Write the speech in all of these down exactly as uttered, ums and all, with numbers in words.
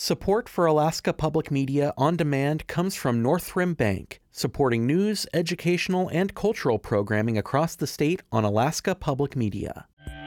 Support for Alaska Public Media on demand comes from Northrim Bank, supporting news, educational, and cultural programming across the state on Alaska Public Media.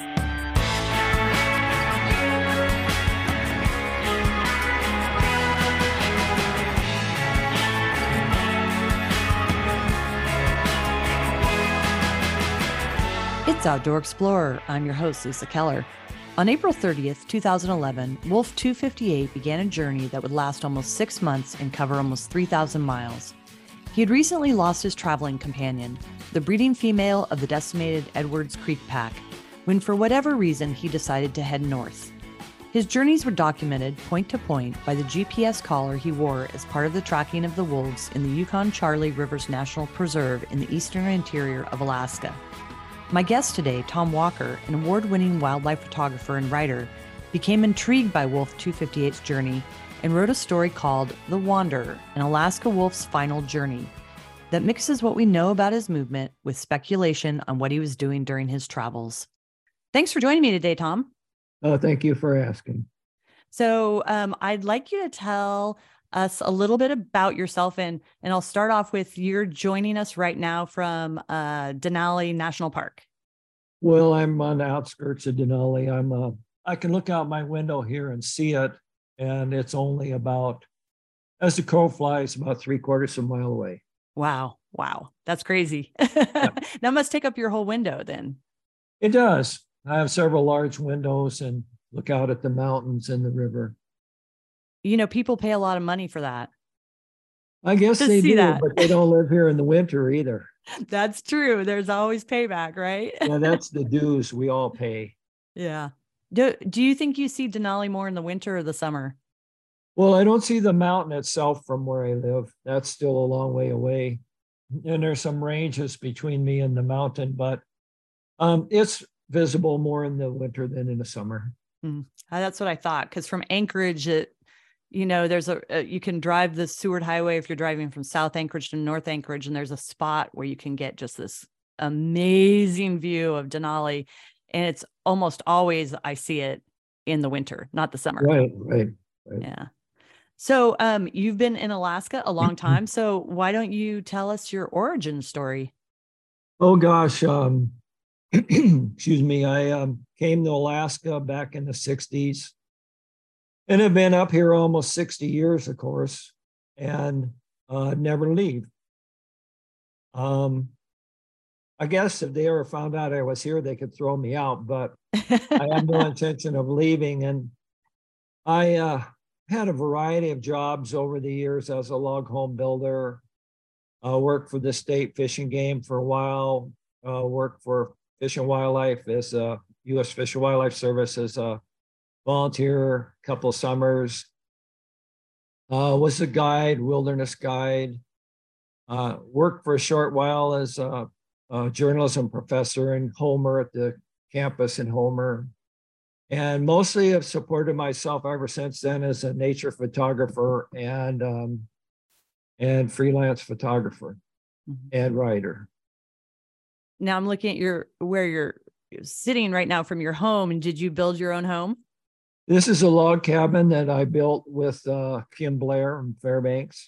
It's Outdoor Explorer. I'm your host, Lisa Keller. On April thirtieth, two thousand eleven, Wolf two fifty-eight began a journey that would last almost six months and cover almost three thousand miles. He had recently lost his traveling companion, the breeding female of the decimated Edwards Creek pack, when for whatever reason he decided to head north. His journeys were documented point to point by the G P S collar he wore as part of the tracking of the wolves in the Yukon-Charlie Rivers National Preserve in the eastern interior of Alaska. My guest today, Tom Walker, an award-winning wildlife photographer and writer, became intrigued by Wolf two fifty-eight's journey and wrote a story called The Wanderer, an Alaska wolf's final journey, that mixes what we know about his movement with speculation on what he was doing during his travels. Thanks for joining me today, Tom. Oh, thank you for asking. So um, I'd like you to tell us a little bit about yourself, and and I'll start off with you're joining us right now from uh, Denali National Park. Well, I'm on the outskirts of Denali. I'm uh, I can look out my window here and see it, and it's only about, as the crow flies, about three quarters of a mile away. Wow, wow, that's crazy. Yeah. That must take up your whole window then. It does. I have several large windows and look out at the mountains and the river. You know, people pay a lot of money for that. I guess to they see do, that. But they don't live here in the winter either. That's true. There's always payback, right? Yeah, that's the dues we all pay. Yeah. Do, do you think you see Denali more in the winter or the summer? Well, I don't see the mountain itself from where I live. That's still a long way away. And there's some ranges between me and the mountain, but um, it's visible more in the winter than in the summer. Mm, that's what I thought. Because from Anchorage, it, you know, there's a, a, you can drive the Seward Highway if you're driving from South Anchorage to North Anchorage, and there's a spot where you can get just this amazing view of Denali. And it's almost always, I see it in the winter, not the summer. Right, right, right. Yeah. So um, you've been in Alaska a long time. So why don't you tell us your origin story? Oh, gosh. Um, excuse me. I um, came to Alaska back in the sixties. And I've been up here almost sixty years, of course, and uh, never leave. Um, I guess if they ever found out I was here, they could throw me out, but I have no intention of leaving. And I uh, had a variety of jobs over the years as a log home builder. I worked for the state Fish and Game for a while, uh, worked for Fish and Wildlife as a U S Fish and Wildlife Service as a volunteer, a couple of summers, uh, was a guide, wilderness guide, uh, worked for a short while as a, a journalism professor in Homer at the campus in Homer. And mostly have supported myself ever since then as a nature photographer and, um, and freelance photographer mm-hmm. and writer. Now I'm looking at your, where you're sitting right now from your home. And did you build your own home? This is a log cabin that I built with uh, Kim Blair in Fairbanks.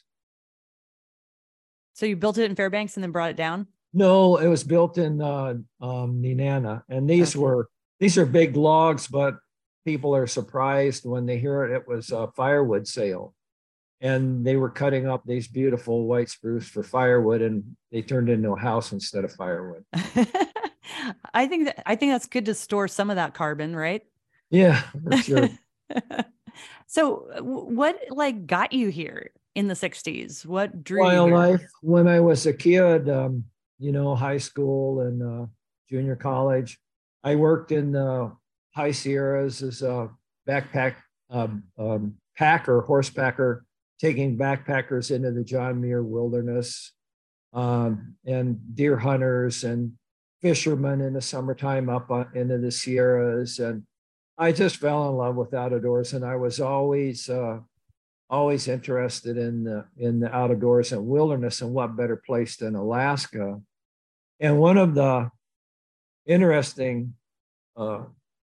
So you built it in Fairbanks and then brought it down? No, it was built in uh, um, Nenana. And these okay. were, these are big logs, but people are surprised when they hear it. It was a firewood sale. And they were cutting up these beautiful white spruce for firewood, and they turned into a house instead of firewood. I think that, I think that's good to store some of that carbon, right? Yeah, for sure. So what like got you here in the sixties? What drew Wildlife. you here? When I was a kid, um, you know, high school and uh, junior college, I worked in the high Sierras as a backpack um, um, packer, horse packer, taking backpackers into the John Muir Wilderness um, and deer hunters and fishermen in the summertime up on, into the Sierras. And I just fell in love with outdoors, and I was always, uh, always interested in the in the outdoors and wilderness, and what better place than Alaska. And one of the interesting uh,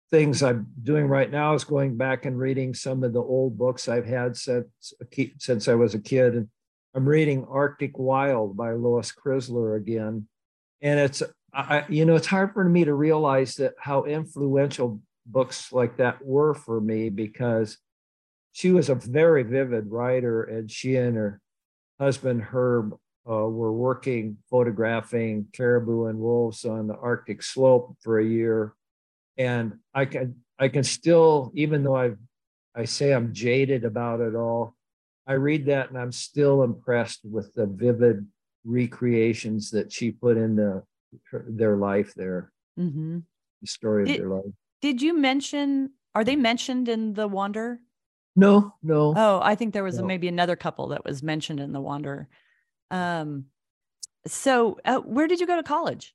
things I'm doing right now is going back and reading some of the old books I've had since since I was a kid. And I'm reading Arctic Wild by Lois Chrysler again. And it's, I, you know, it's hard for me to realize that how influential books like that were for me, because she was a very vivid writer, and she and her husband Herb uh, were working photographing caribou and wolves on the Arctic slope for a year. And I can I can still, even though I I say I'm jaded about it all, I read that and I'm still impressed with the vivid recreations that she put into her, their life there, Mm-hmm. the story of Did, their life. did you mention, are they mentioned in The Wanderer? No, no, Oh, I think there was a, no. maybe another couple that was mentioned in The Wanderer. Um, so uh, where did you go to college?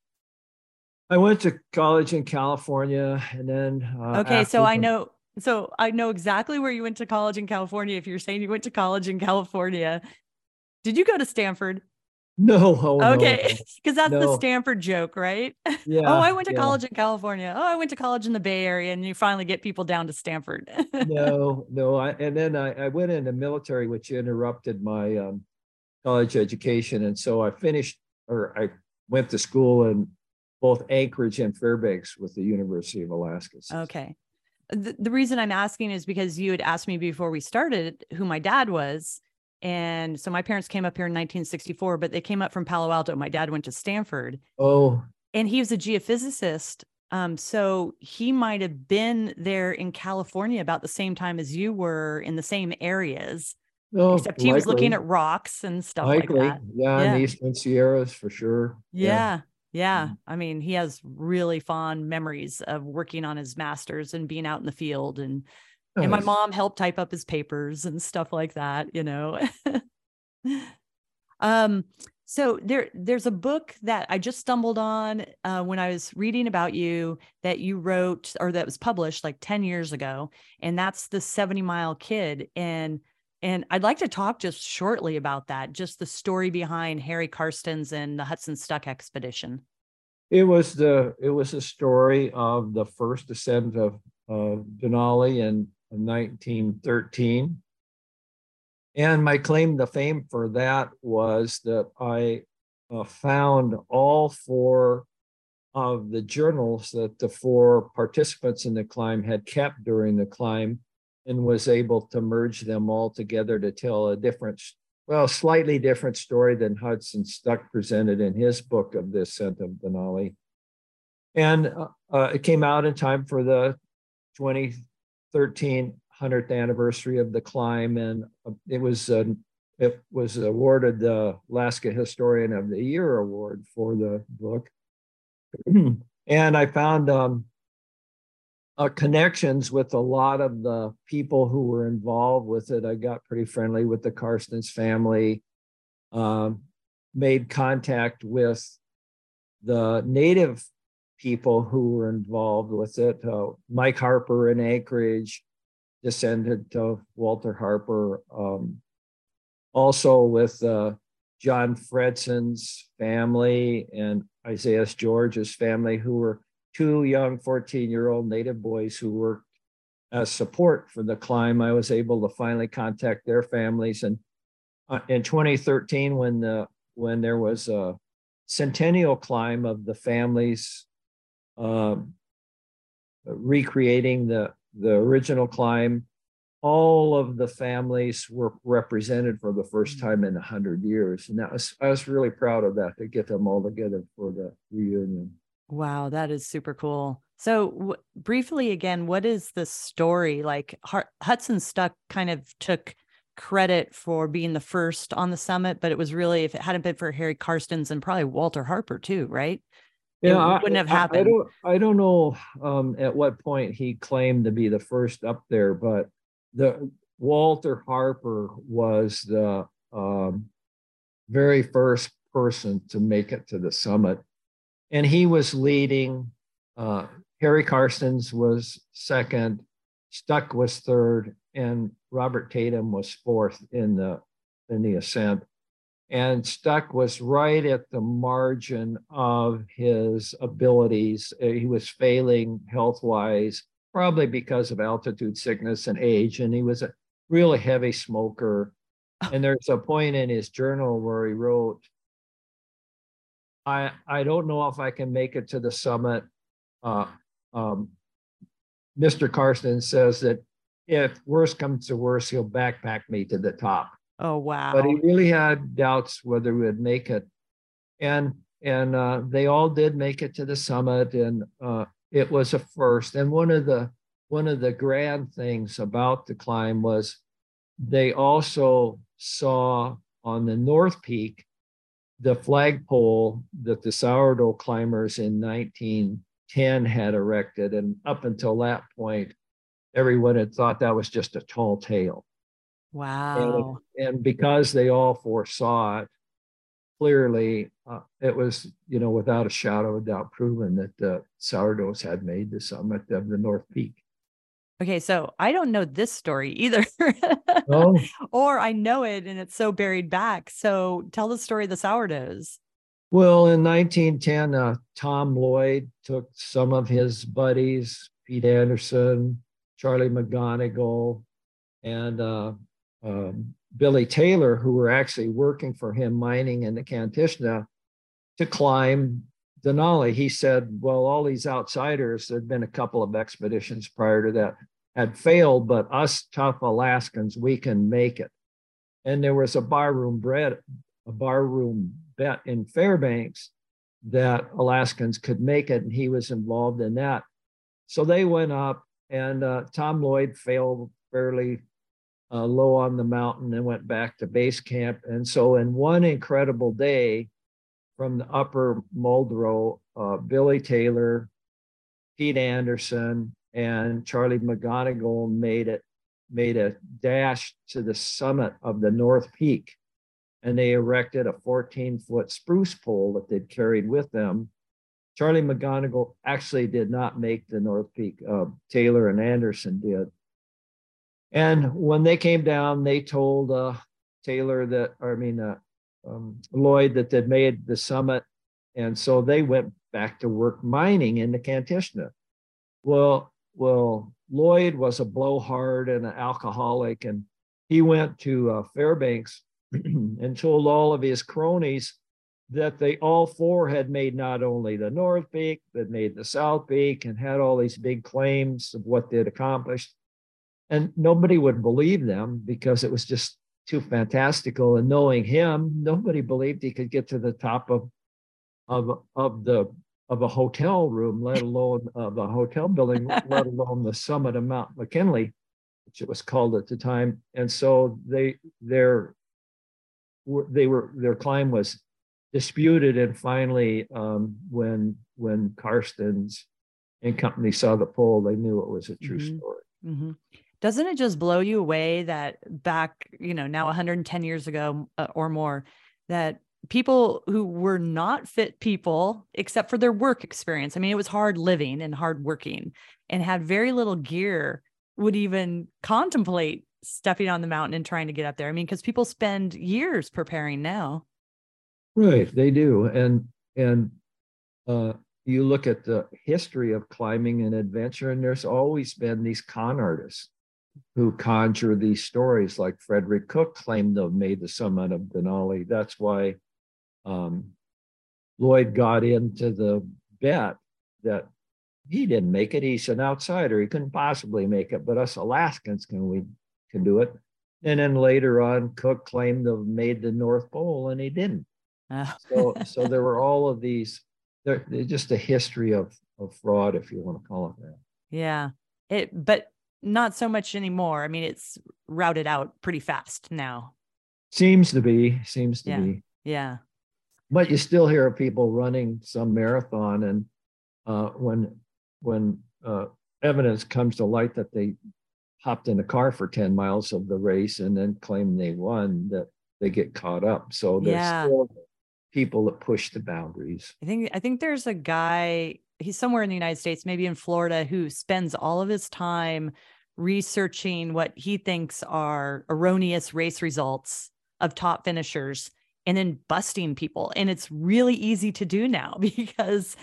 I went to college in California, and then uh, Okay, so after I the, know, so I know exactly where you went to college in California. If you're saying you went to college in California, did you go to Stanford? no, oh no, Okay, because that's the no, Stanford joke, right? Oh, yeah, I went to yeah, college in California. Oh, I went to college in the Bay Area, and you finally get people down to Stanford. no, no. I, and then I, I went into military, which interrupted my um, college education, and so I finished, or I went to school in both Anchorage and Fairbanks with the University of Alaska. Okay. The, the reason I'm asking is because you had asked me before we started who my dad was. And so my parents came up here in nineteen sixty-four, but they came up from Palo Alto. My dad went to Stanford. Oh, And he was a geophysicist. Um, so he might have been there in California about the same time as you were, in the same areas, no, except he was looking likely, at rocks and stuff like likely, that. yeah, in the Yeah. Eastern Sierras for sure. Yeah, Yeah. Yeah. I mean, he has really fond memories of working on his master's and being out in the field, and and my nice. mom helped type up his papers and stuff like that, you know. um so there there's a book that I just stumbled on uh, when I was reading about you, that you wrote, or that was published like ten years ago, and that's The seventy Mile Kid. And and I'd like to talk just shortly about that, just the story behind Harry Karstens and the Hudson Stuck expedition. It was the it was a story of the first ascent of uh, Denali in nineteen thirteen. And my claim to fame for that was that I uh, found all four of the journals that the four participants in the climb had kept during the climb, and was able to merge them all together to tell a different, well, slightly different story than Hudson Stuck presented in his book of the Ascent of Denali. And uh, uh, it came out in time for the twenty thirteen hundredth anniversary of the climb, and it was uh, it was awarded the Alaska Historian of the Year award for the book. And I found um, uh, connections with a lot of the people who were involved with it. I got pretty friendly with the Karstens family, um, made contact with the native people who were involved with it. Uh, Mike Harper in Anchorage, descendant of Walter Harper. Um, also with uh, John Fredson's family and Isaiah George's family, who were two young fourteen-year-old native boys who worked as support for the climb. I was able to finally contact their families. And uh, in twenty thirteen, when the when there was a centennial climb of the families um, recreating the the original climb, all of the families were represented for the first time in a hundred years, and that was I was really proud of that, to get them all together for the reunion. Wow, that is super cool. So w- briefly again, what is the story? Like Har- Hudson Stuck kind of took credit for being the first on the summit, but it was really, if it hadn't been for Harry Karstens and probably Walter Harper too, right? It Yeah, I, wouldn't have I, I happened. don't I don't know um, at what point he claimed to be the first up there, but the Walter Harper was the um, very first person to make it to the summit, and he was leading. Uh, Harry Karstens was second, Stuck was third, and Robert Tatum was fourth in the in the ascent. And Stuck was right at the margin of his abilities. He was failing health-wise, probably because of altitude sickness and age. And he was a really heavy smoker. And there's a point in his journal where he wrote, I, I don't know if I can make it to the summit. Uh, um, Mister Karsten says that if worse comes to worse, he'll backpack me to the top. Oh, wow. But he really had doubts whether we would make it. And and uh, they all did make it to the summit, and uh, it was a first. And one of the one of the grand things about the climb was they also saw on the North Peak the flagpole that the sourdough climbers in nineteen ten had erected. And up until that point, everyone had thought that was just a tall tale. Wow. And, and because they all foresaw it, clearly uh, it was, you know, without a shadow of doubt proven that the sourdoughs had made the summit of the North Peak. Okay, so I don't know this story either. Oh. Or I know it and it's so buried back. So tell the story of the sourdoughs. Well, in nineteen ten, uh, Tom Lloyd took some of his buddies, Pete Anderson, Charlie McGonigal, and uh, um, Billy Taylor, who were actually working for him mining in the Kantishna, to climb Denali. He said, well, all these outsiders, there'd been a couple of expeditions prior to that, had failed, but us tough Alaskans, we can make it. And there was a barroom bread, a barroom bet in Fairbanks that Alaskans could make it, and he was involved in that. So they went up, and uh, Tom Lloyd failed fairly uh, low on the mountain and went back to base camp. And so in one incredible day from the upper Muldrow, uh, Billy Taylor, Pete Anderson, and Charlie McGonigal made it, made a dash to the summit of the North Peak. And they erected a fourteen foot spruce pole that they'd carried with them. Charlie McGonigal actually did not make the North Peak. Uh, Taylor and Anderson did. And when they came down, they told uh, Taylor that, or I mean, uh, um, Lloyd that they'd made the summit. And so they went back to work mining in the Kantishna. Well, well, Lloyd was a blowhard and an alcoholic, and he went to uh, Fairbanks and told all of his cronies that they all four had made not only the North Peak, but made the South Peak, and had all these big claims of what they'd accomplished. And nobody would believe them because it was just too fantastical. And knowing him, nobody believed he could get to the top of of of the of a hotel room, let alone of a hotel building, let alone the summit of Mount McKinley, which it was called at the time. And so they their they were their climb was disputed, and finally, um, when when Karstens and company saw the pole, they knew it was a true Mm-hmm. story. Mm-hmm. Doesn't it just blow you away that back, you know, now one hundred ten years ago uh, or more, that people who were not fit people, except for their work experience, I mean, it was hard living and hard working and had very little gear, would even contemplate stepping on the mountain and trying to get up there? I mean, because people spend years preparing now. Right, they do. And and uh, you look at the history of climbing and adventure, and there's always been these con artists who conjure these stories, like Frederick Cook claimed to have made the summit of Denali. That's why um, Lloyd got into the bet that he didn't make it. He's an outsider. He couldn't possibly make it, but us Alaskans can we can do it. And then later on, Cook claimed to have made the North Pole, and he didn't. Oh. so, so there were all of these. They're, they're just a history of of fraud, if you want to call it that. Yeah, it, but not so much anymore. I mean, it's routed out pretty fast now. Seems to be. Seems to yeah. be. Yeah. But you still hear of people running some marathon, and uh, when when uh, evidence comes to light that they hopped in a car for ten miles of the race and then claim they won, that they get caught up. So there's yeah. still people that push the boundaries. I think I think there's a guy, he's somewhere in the United States, maybe in Florida, who spends all of his time researching what he thinks are erroneous race results of top finishers and then busting people. And it's really easy to do now because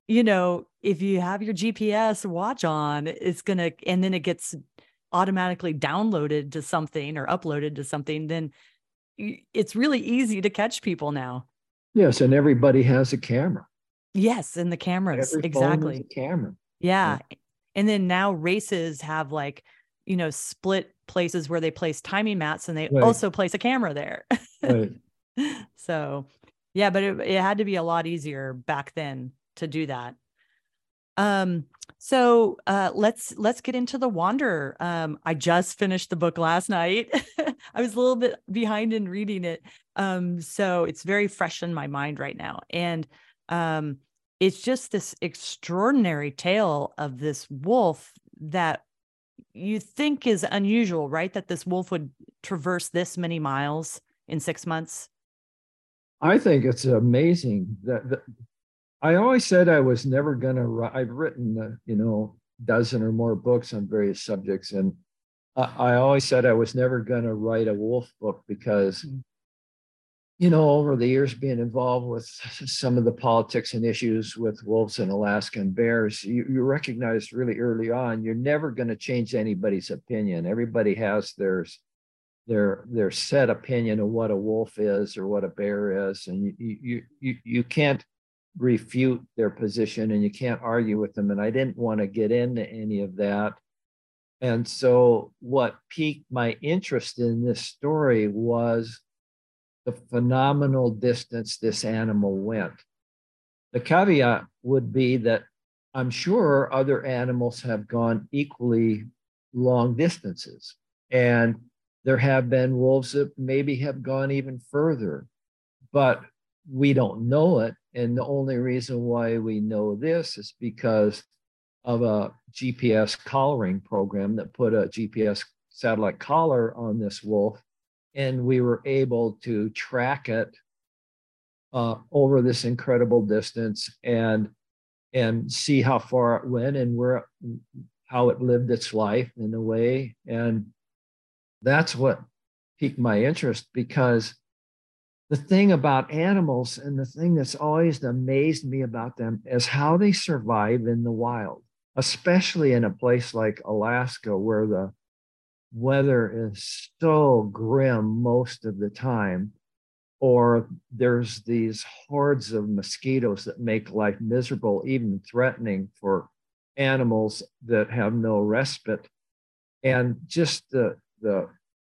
you know, if you have your G P S watch on, it's going to, and then it gets automatically downloaded to something or uploaded to something, then it's really easy to catch people now. Yes, and everybody has a camera. Yes, and the cameras. Every Exactly. phone has a camera. Yeah. yeah. And then now races have like, you know, split places where they place timing mats, and they right. also place a camera there. Right. So, yeah, but it, it had to be a lot easier back then to do that. Um, so uh, let's let's get into The Wanderer. Um, I just finished the book last night. I was a little bit behind in reading it, um, so it's very fresh in my mind right now. And um, it's just this extraordinary tale of this wolf that you think is unusual, right? That this wolf would traverse this many miles in six months. I think it's amazing that, that I always said I was never going to write. I've written, uh, you know, dozen or more books on various subjects. And I, I always said I was never going to write a wolf book because, mm-hmm. you know, over the years being involved with some of the politics and issues with wolves and Alaskan bears, you, you recognize really early on, you're never going to change anybody's opinion. Everybody has theirs. Their their set opinion of what a wolf is or what a bear is, and you you you you can't refute their position and you can't argue with them. And I didn't want to get into any of that. And so what piqued my interest in this story was the phenomenal distance this animal went. The caveat would be that I'm sure other animals have gone equally long distances, and there have been wolves that maybe have gone even further, but we don't know it. And the only reason why we know this is because of a G P S collaring program that put a G P S satellite collar on this wolf. And we were able to track it uh, over this incredible distance and, and see how far it went and where, how it lived its life in a way. And that's what piqued my interest, because the thing about animals and the thing that's always amazed me about them is how they survive in the wild, especially in a place like Alaska where the weather is so grim most of the time, or there's these hordes of mosquitoes that make life miserable, even threatening for animals that have no respite. And just the the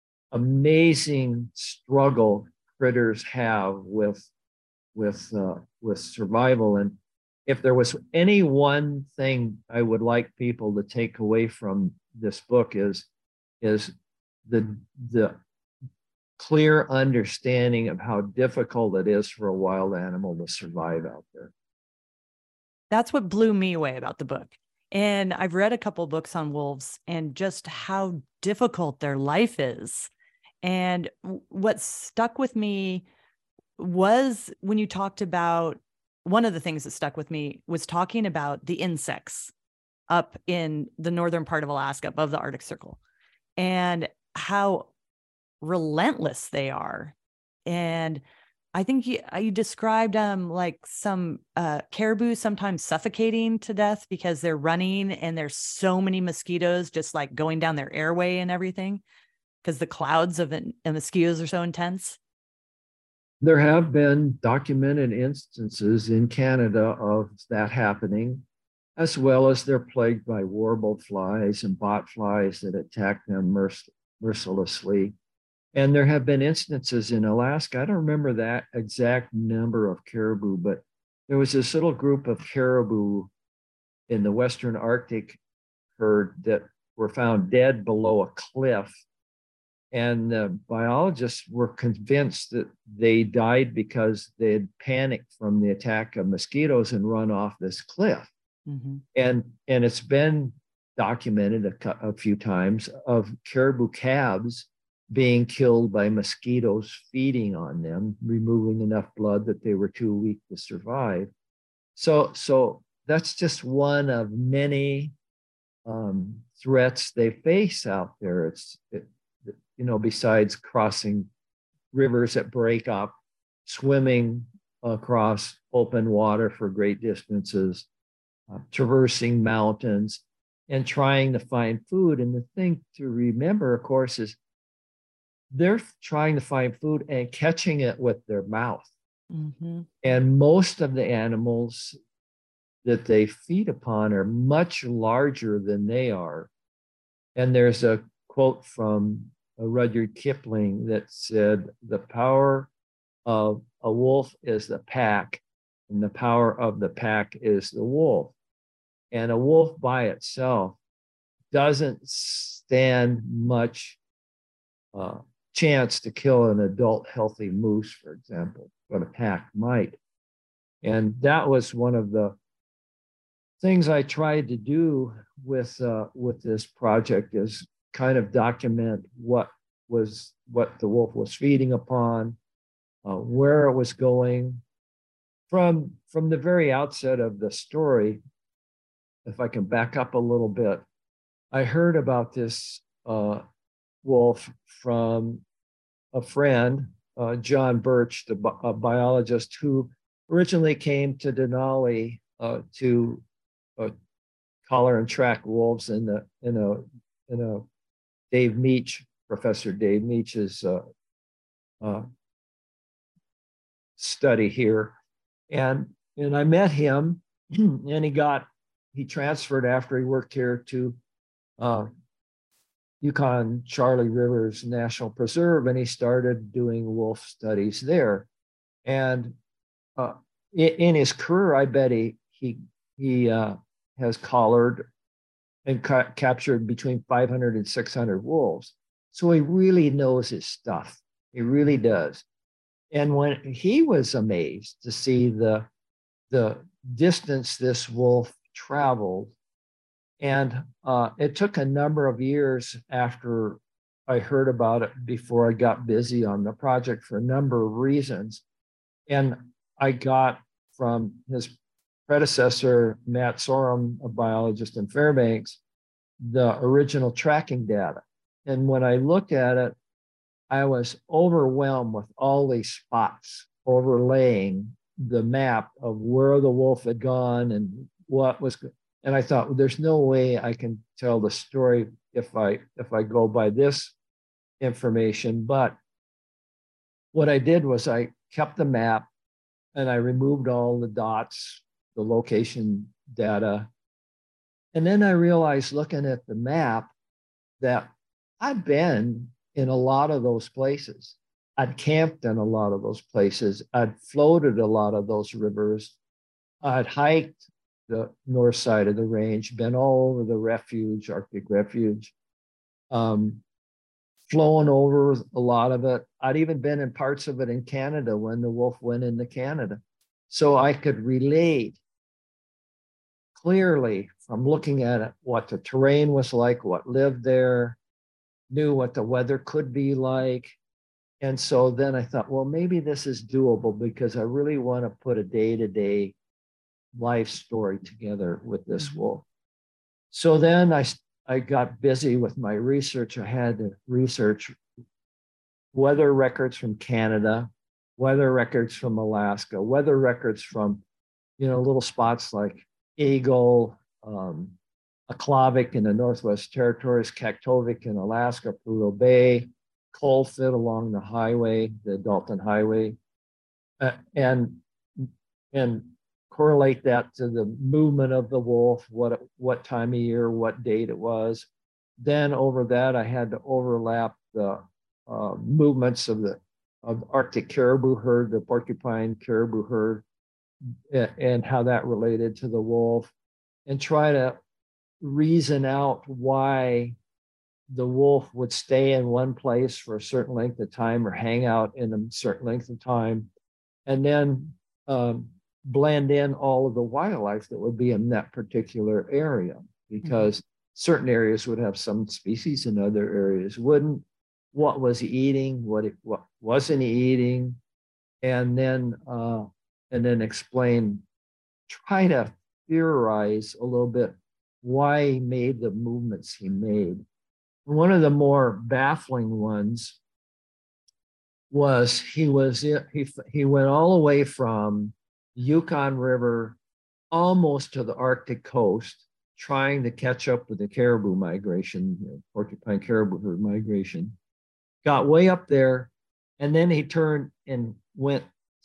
amazing struggle critters have with with uh, with survival. And if there was any one thing I would like people to take away from this book is is the the clear understanding of how difficult it is for a wild animal to survive out there. That's what blew me away about the book. And I've read a couple of books on wolves and just how difficult their life is. And what stuck with me was when you talked about, one of the things that stuck with me was talking about the insects up in the northern part of Alaska above the Arctic Circle and how relentless they are. And I think you, you described um like some uh, caribou sometimes suffocating to death because they're running and there's so many mosquitoes just like going down their airway and everything because the clouds of the mosquitoes are so intense. There have been documented instances in Canada of that happening, as well as they're plagued by warbled flies and bot flies that attack them merc- mercilessly. And there have been instances in Alaska. I don't remember that exact number of caribou, but there was this little group of caribou in the Western Arctic herd that were found dead below a cliff. And the biologists were convinced that they died because they had panicked from the attack of mosquitoes and run off this cliff. Mm-hmm. And, and it's been documented a, a few times of caribou calves being killed by mosquitoes feeding on them, removing enough blood that they were too weak to survive. So, so that's just one of many um, threats they face out there. It's, it, you know, besides crossing rivers that break up, swimming across open water for great distances, uh, traversing mountains and trying to find food. And the thing to remember, of course, is they're trying to find food and catching it with their mouth. Mm-hmm. And most of the animals that they feed upon are much larger than they are. And there's a quote from Rudyard Kipling that said, "The power of a wolf is the pack, and the power of the pack is the wolf." And a wolf by itself doesn't stand much uh, chance to kill an adult healthy moose, for example, but a pack might. And that was one of the things I tried to do with uh, with this project, is kind of document what was what the wolf was feeding upon, uh, where it was going. From from the very outset of the story, if I can back up a little bit, I heard about this uh, wolf from a friend, uh, John Birch, the bi- a biologist who originally came to Denali uh, to uh, collar and track wolves in the in a in a Dave Meach, Professor Dave Meach's uh, uh, study here, and and I met him, and he got he transferred after he worked here to uh, Yukon Charlie Rivers National Preserve, and he started doing wolf studies there. And uh, in, in his career, I bet he he he uh, has collared and ca- captured between five hundred and six hundred wolves. So he really knows his stuff. He really does. And when he was amazed to see the the distance this wolf traveled, and uh, it took a number of years after I heard about it before I got busy on the project for a number of reasons. And I got from his predecessor, Matt Sorum, a biologist in Fairbanks, the original tracking data. And when I looked at it, I was overwhelmed with all these spots overlaying the map of where the wolf had gone and what was. And I thought, well, there's no way I can tell the story if I if I go by this information. But what I did was I kept the map and I removed all the dots, the location data. And then I realized, looking at the map, that I'd been in a lot of those places. I'd camped in a lot of those places. I'd floated a lot of those rivers. I'd hiked the north side of the range, been all over the refuge, Arctic refuge, um, flown over a lot of it. I'd even been in parts of it in Canada when the wolf went into Canada. So I could relate clearly from looking at it what the terrain was like, what lived there, knew what the weather could be like. And so then I thought, well, maybe this is doable, because I really want to put a day-to-day life story together with this wolf. So then I, I got busy with my research. I had to research weather records from Canada, weather records from Alaska, weather records from, you know, little spots like Eagle, um, Aklavik in the Northwest Territories, Kaktovik in Alaska, Prudhoe Bay, Colfit along the highway, the Dalton Highway, uh, and and correlate that to the movement of the wolf, what what time of year, what date it was. Then over that, I had to overlap the uh, movements of the of Arctic caribou herd, the porcupine caribou herd, and how that related to the wolf, and try to reason out why the wolf would stay in one place for a certain length of time or hang out in a certain length of time, and then um, blend in all of the wildlife that would be in that particular area, because mm-hmm. certain areas would have some species and other areas wouldn't. What was he eating? What it, what wasn't he eating? And then uh, and then explain, try to theorize a little bit why he made the movements he made. One of the more baffling ones was he was he he went all the way from Yukon River almost to the Arctic coast, trying to catch up with the caribou migration, you know, porcupine caribou herd migration. Got way up there, and then he turned and went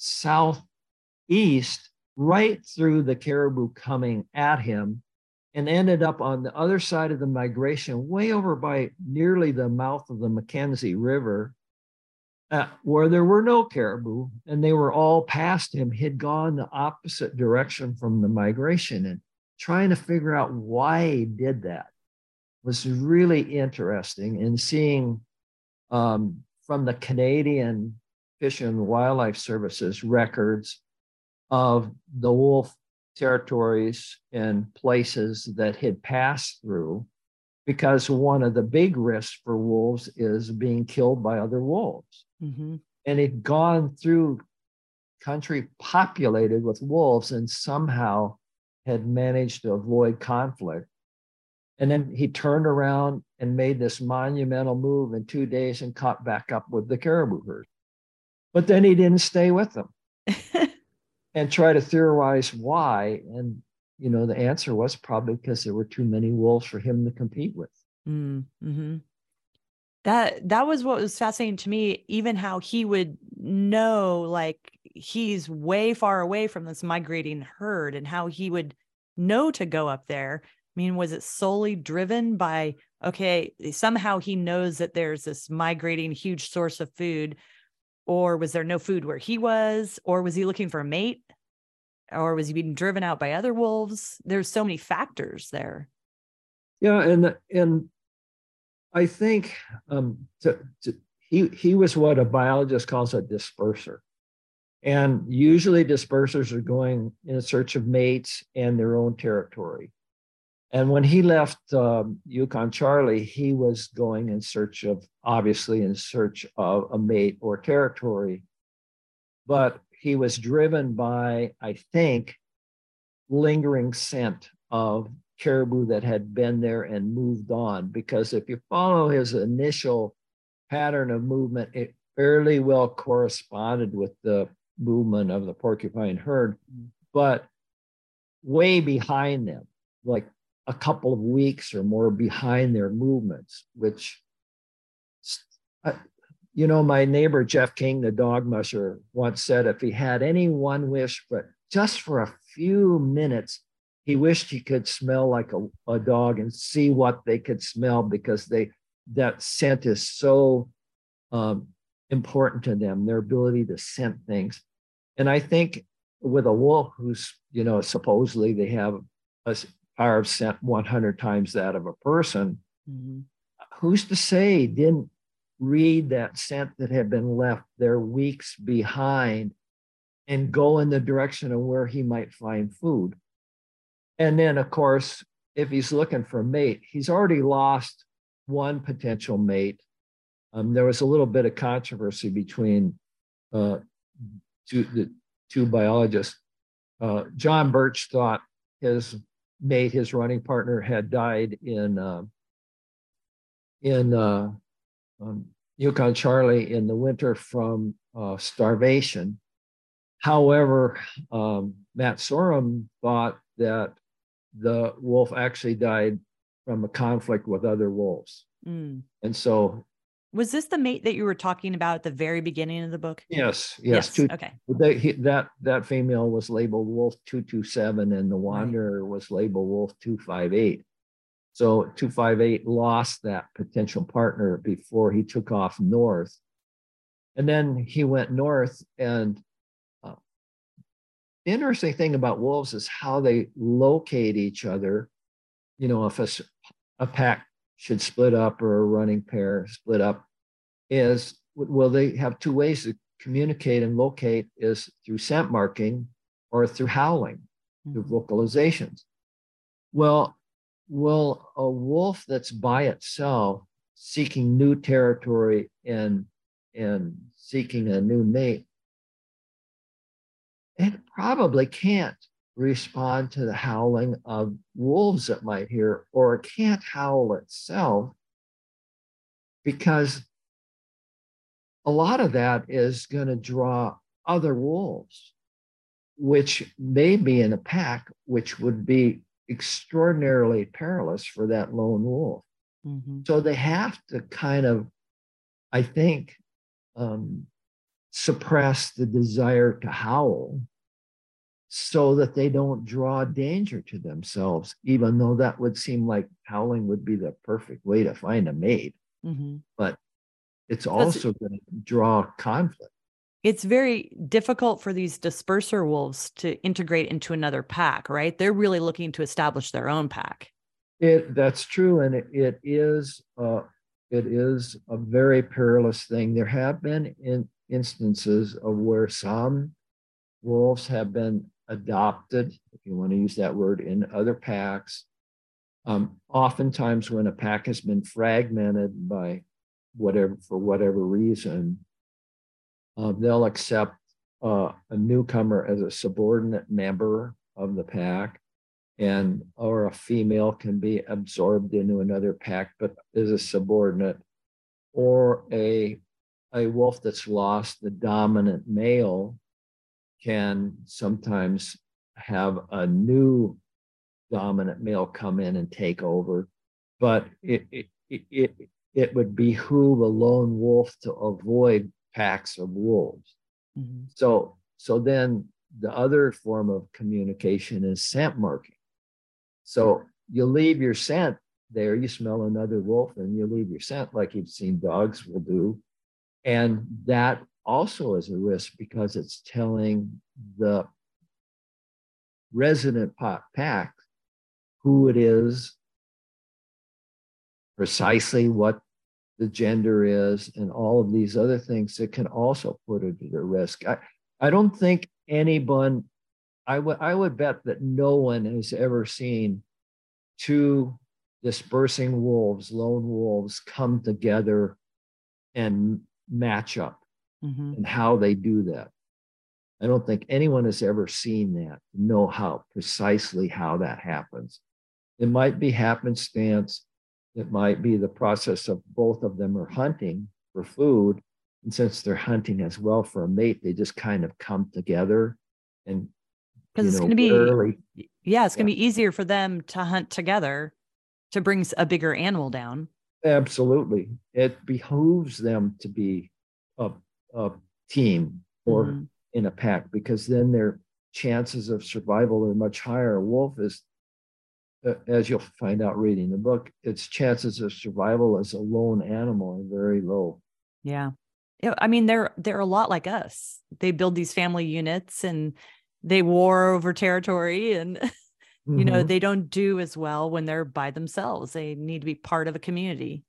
southeast right through the caribou coming at him, and ended up on the other side of the migration, way over by nearly the mouth of the Mackenzie River, uh, where there were no caribou, and they were all past him. He'd gone the opposite direction from the migration, and trying to figure out why he did that was really interesting. And seeing um, from the Canadian Fish and Wildlife Services records of the wolf territories and places that he'd passed through, because one of the big risks for wolves is being killed by other wolves. Mm-hmm. And he'd gone through country populated with wolves and somehow had managed to avoid conflict. And then he turned around and made this monumental move in two days and caught back up with the caribou herd. But then he didn't stay with them. And try to theorize why. And, you know, the answer was probably because there were too many wolves for him to compete with. Mm-hmm. That, that was what was fascinating to me, even how he would know, like, he's way far away from this migrating herd, and how he would know to go up there. I mean, was it solely driven by, okay, somehow he knows that there's this migrating huge source of food, or was there no food where he was, or was he looking for a mate, or was he being driven out by other wolves? There's so many factors there. Yeah, and and I think um, to, to, he he was what a biologist calls a disperser, and usually dispersers are going in search of mates and their own territory. And when he left um, Yukon Charlie, he was going in search of, obviously in search of a mate or territory. But he was driven by, I think, lingering scent of caribou that had been there and moved on. Because if you follow his initial pattern of movement, it fairly well corresponded with the movement of the porcupine herd, but way behind them, like a couple of weeks or more behind their movements, which, uh, you know, my neighbor, Jeff King, the dog musher, once said if he had any one wish, but just for a few minutes, he wished he could smell like a, a dog and see what they could smell, because they that scent is so um, important to them, their ability to scent things. And I think with a wolf who's, you know, supposedly they have a power of scent one hundred times that of a person, mm-hmm. who's to say he didn't read that scent that had been left there weeks behind and go in the direction of where he might find food. And then, of course, if he's looking for a mate, he's already lost one potential mate. Um, there was a little bit of controversy between uh, two, the two biologists. Uh, John Birch thought his mate, his running partner, had died in uh, in uh, um, Yukon Charlie in the winter from uh, starvation. However, um, Matt Sorum thought that the wolf actually died from a conflict with other wolves. Mm. And so, was this the mate that you were talking about at the very beginning of the book? Yes, yes. yes two, okay. They, he, that that female was labeled Wolf two two seven, and the Wanderer right. was labeled Wolf two five eight. So two five eight lost that potential partner before he took off north, and then he went north. And uh, the interesting thing about wolves is how they locate each other. You know, if a, a pack should split up, or a running pair split up, is, well, they have two ways to communicate and locate, is through scent marking or through howling, mm-hmm. through vocalizations. Well, will a wolf that's by itself seeking new territory and, and seeking a new mate, it probably can't respond to the howling of wolves it might hear, or it can't howl itself, because a lot of that is going to draw other wolves. which may be in a pack, which would be extraordinarily perilous for that lone wolf. Mm-hmm. So they have to kind of, I think, um, suppress the desire to howl so that they don't draw danger to themselves, even though that would seem like howling would be the perfect way to find a mate. Mm-hmm. But it's also going to draw conflict. It's very difficult for these disperser wolves to integrate into another pack, right? They're really looking to establish their own pack. It that's true, and it, it is uh, it is a very perilous thing. There have been in instances of where some wolves have been adopted, if you want to use that word, in other packs. Um, oftentimes, when a pack has been fragmented by whatever for whatever reason, uh, they'll accept uh, a newcomer as a subordinate member of the pack, and or a female can be absorbed into another pack, but is a subordinate, or a a wolf that's lost the dominant male can sometimes have a new dominant male come in and take over, but it it it it would behoove a lone wolf to avoid packs of wolves. Mm-hmm. So so then the other form of communication is scent marking. So you leave your scent there, you smell another wolf and you leave your scent like you've seen dogs will do. And that also is a risk because it's telling the resident pack who it is, precisely what the gender is, and all of these other things that can also put it at risk. I, I don't think anyone, I would I would bet that no one has ever seen two dispersing wolves, lone wolves, come together and match up. Mm-hmm. And how they do that. I don't think anyone has ever seen that, know how precisely how that happens. It might be happenstance. It might be the process of both of them are hunting for food. And since they're hunting as well for a mate, they just kind of come together. And because it's going to be, early, yeah, it's going to yeah. be easier for them to hunt together to bring a bigger animal down. Absolutely. It behooves them to be a, a team or mm-hmm. in a pack, because then their chances of survival are much higher. A wolf is, uh, as you'll find out reading the book, its chances of survival as a lone animal are very low. Yeah. I mean, they're they're a lot like us. They build these family units and they war over territory, and mm-hmm. you know, they don't do as well when they're by themselves. They need to be part of a community.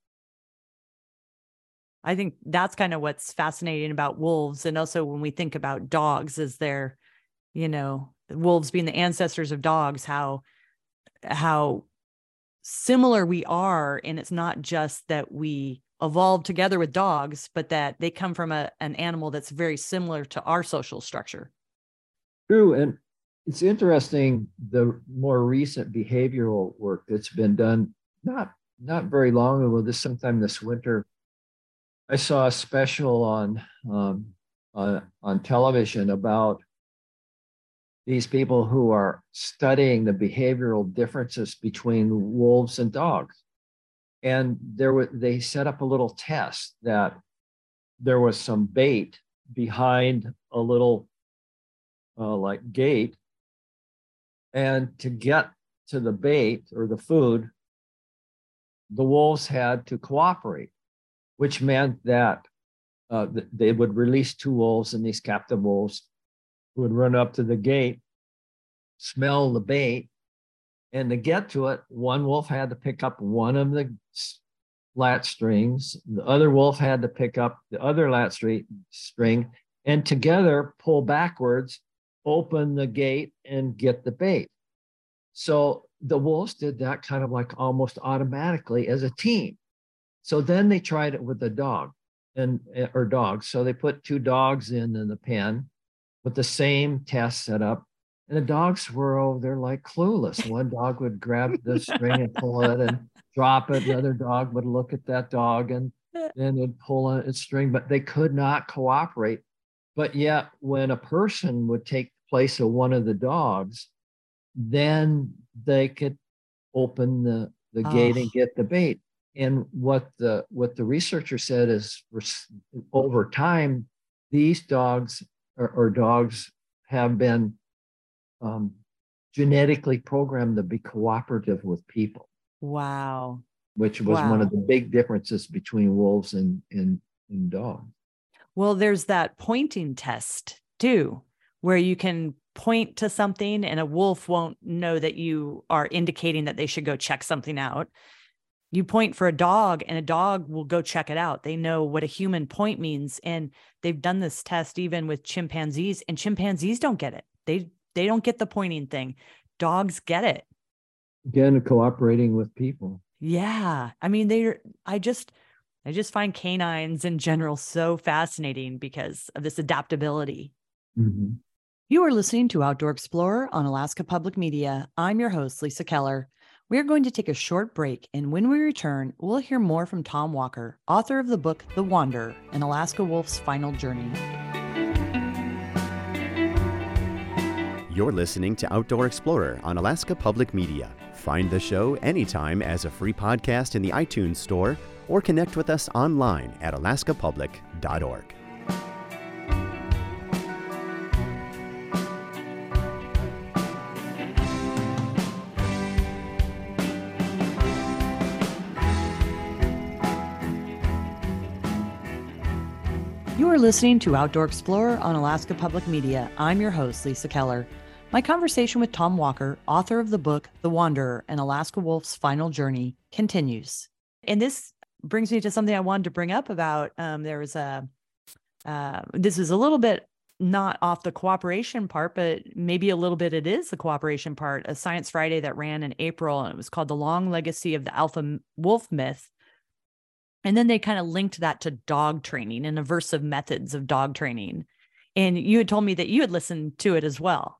I think that's kind of what's fascinating about wolves. And also when we think about dogs as their, you know, wolves being the ancestors of dogs, how, how similar we are. And it's not just that we evolved together with dogs, but that they come from a, an animal that's very similar to our social structure. True. And it's interesting, the more recent behavioral work that's been done, not, not very long ago, this sometime this winter, I saw a special on, um, on on television about these people who are studying the behavioral differences between wolves and dogs. And there were, they set up a little test that there was some bait behind a little uh, like gate. And to get to the bait or the food, the wolves had to cooperate, which meant that uh, they would release two wolves, and these captive wolves would run up to the gate, smell the bait, and to get to it, one wolf had to pick up one of the latch strings, the other wolf had to pick up the other latch string, and together pull backwards, open the gate, and get the bait. So the wolves did that kind of like almost automatically as a team. So then they tried it with the dog and or dogs. So they put two dogs in, in the pen with the same test set up. And the dogs were over there like clueless. One dog would grab the string and pull it and drop it. The other dog would look at that dog and then it'd pull its string, but they could not cooperate. But yet when a person would take place of one of the dogs, then they could open the, the gate Oh. and get the bait. And what the what the researcher said is, for, over time, these dogs or, or dogs have been um, genetically programmed to be cooperative with people, Wow. which was Wow. one of the big differences between wolves and, and, and dogs. Well, there's that pointing test too, where you can point to something and a wolf won't know that you are indicating that they should go check something out. You point for a dog and a dog will go check it out. They know what a human point means. And they've done this test even with chimpanzees, and chimpanzees don't get it. They, they don't get the pointing thing. Dogs get it. Again, cooperating with people. Yeah. I mean, they're, I just, I just find canines in general so fascinating because of this adaptability. Mm-hmm. You are listening to Outdoor Explorer on Alaska Public Media. I'm your host, Lisa Keller. We are going to take a short break, and when we return, we'll hear more from Tom Walker, author of the book, The Wanderer, An Alaska Wolf's Final Journey. You're listening to Outdoor Explorer on Alaska Public Media. Find the show anytime as a free podcast in the iTunes Store, or connect with us online at alaska public dot org. You are listening to Outdoor Explorer on Alaska Public Media. I'm your host, Lisa Keller. My conversation with Tom Walker, author of the book, The Wanderer, An Alaska Wolf's Final Journey, continues. And this brings me to something I wanted to bring up about, um, there was a, uh, this is a little bit not off the cooperation part, but maybe a little bit it is the cooperation part, a Science Friday that ran in April, and it was called The Long Legacy of the Alpha Wolf Myth. And then they kind of linked that to dog training and aversive methods of dog training. And you had told me that you had listened to it as well.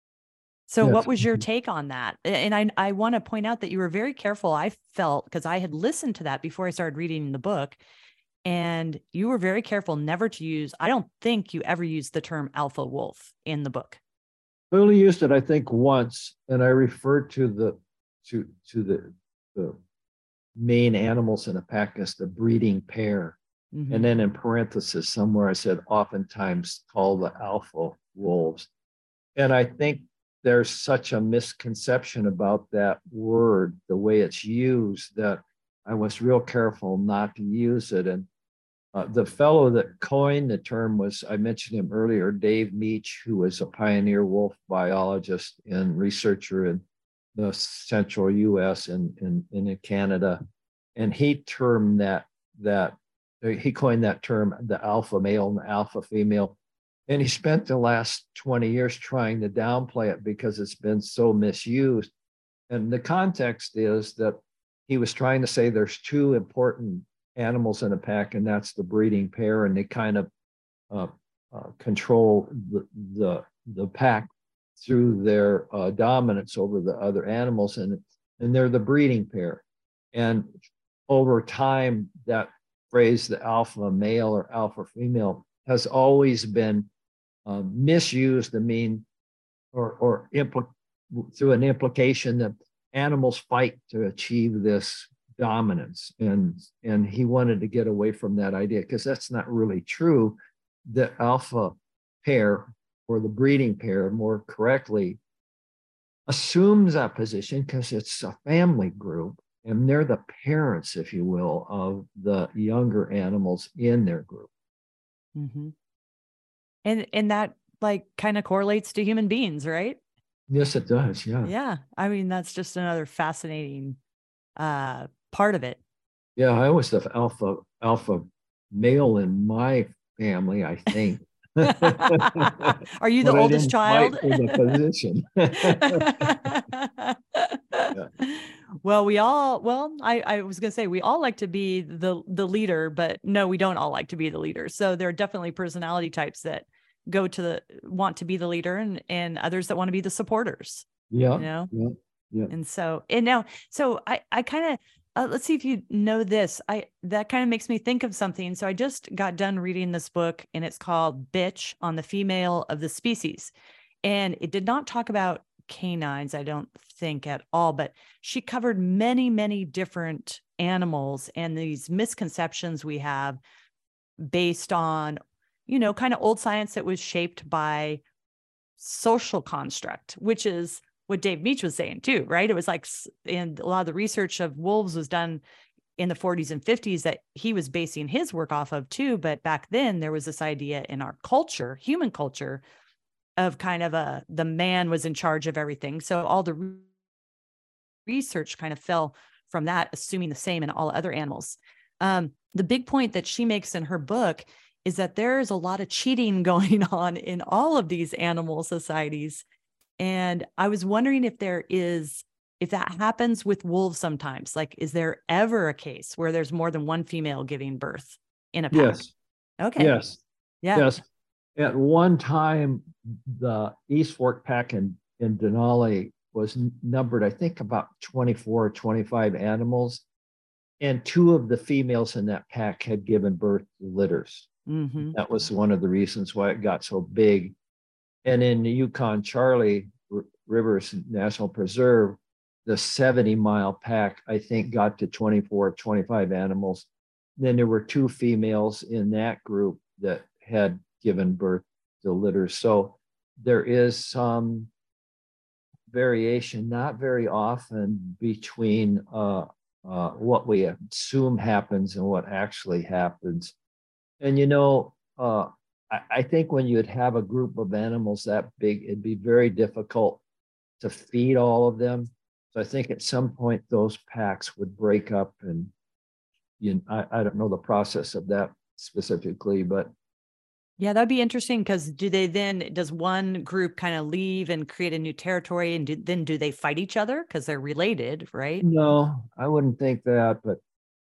So Yes. What was your take on that? And I, I want to point out that you were very careful. I felt, because I had listened to that before I started reading the book, and you were very careful never to use, I don't think you ever used the term alpha wolf in the book. I only used it, I think, once, and I referred to the to to the the main animals in a pack as the breeding pair. Mm-hmm. And then in parentheses somewhere, I said oftentimes called the alpha wolves. And I think there's such a misconception about that word, the way it's used, that I was real careful not to use it. And uh, the fellow that coined the term was, I mentioned him earlier, Dave Meach, who was a pioneer wolf biologist and researcher in the central U S and in, in, in Canada. And he termed that, that he coined that term, the alpha male and the alpha female. And he spent the last twenty years trying to downplay it because it's been so misused. And the context is that he was trying to say there's two important animals in a pack, and that's the breeding pair, and they kind of uh, uh, control the, the, the pack through their uh, dominance over the other animals, and, and they're the breeding pair. And over time, that phrase, the alpha male or alpha female, has always been uh, misused to mean, or, or impl- through an implication that animals fight to achieve this dominance. And, and he wanted to get away from that idea, because that's not really true. The alpha pair, or the breeding pair more correctly, assumes that position because it's a family group, and they're the parents, if you will, of the younger animals in their group. Mm-hmm. And, and that like kind of correlates to human beings, right? Yes, it does. Yeah. Yeah. I mean, that's just another fascinating uh, part of it. Yeah. I was the alpha, alpha male in my family, I think. Are you the But oldest child? For the position. Yeah. Well, we all, well, I, I was going to say, we all like to be the, the leader, but no, we don't all like to be the leader. So there are definitely personality types that go to the, want to be the leader, and, and others that want to be the supporters. Yeah. You know? Yeah. Yeah. And so, and now, so I, I kind of, uh, let's see if you know this. I, that kind of makes me think of something. So I just got done reading this book, and it's called Bitch on the Female of the Species. And it did not talk about canines, I don't think at all, but she covered many, many different animals and these misconceptions we have based on, you know, kind of old science that was shaped by social construct, which is what Dave Meach was saying too, right? It was like, and a lot of the research of wolves was done in the forties and fifties that he was basing his work off of too. But back then there was this idea in our culture, human culture, of kind of a, the man was in charge of everything. So all the re- research kind of fell from that, assuming the same in all other animals. Um, the big point that she makes in her book is that there's a lot of cheating going on in all of these animal societies. And I was wondering if there is, if that happens with wolves sometimes, like, is there ever a case where there's more than one female giving birth in a pack? Yes. Okay. Yes. Yeah. Yes. At one time, the East Fork pack in, in Denali was numbered, I think, about twenty-four or twenty-five animals. And two of the females in that pack had given birth to litters. Mm-hmm. That was one of the reasons why it got so big. And in the Yukon Charlie R- Rivers National Preserve, the seventy mile pack, I think, got to twenty-four, twenty-five animals. Then there were two females in that group that had given birth to litters. So there is some variation, not very often, between uh, uh, what we assume happens and what actually happens. And, you know, uh, I, I think when you'd have a group of animals that big, it'd be very difficult to feed all of them. So I think at some point those packs would break up, and you know, I, I don't know the process of that specifically, but yeah, that'd be interesting, because do they then, does one group kind of leave and create a new territory, and do, then do they fight each other because they're related, right? no, I wouldn't think that. But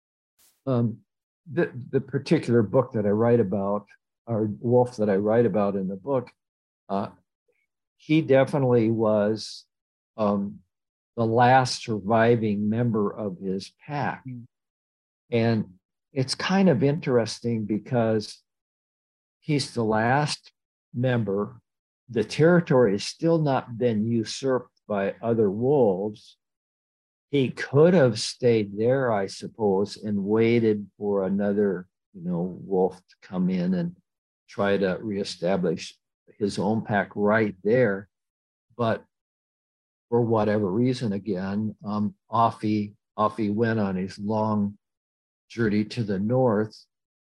um, the the particular book that I write about, or wolf that I write about in the book, uh, he definitely was um, the last surviving member of his pack. Mm. And it's kind of interesting because he's the last member. The territory has still not been usurped by other wolves. He could have stayed there, I suppose, and waited for another, you know, wolf to come in and try to reestablish his own pack right there. But for whatever reason, again, um, off he, off he went on his long journey to the north.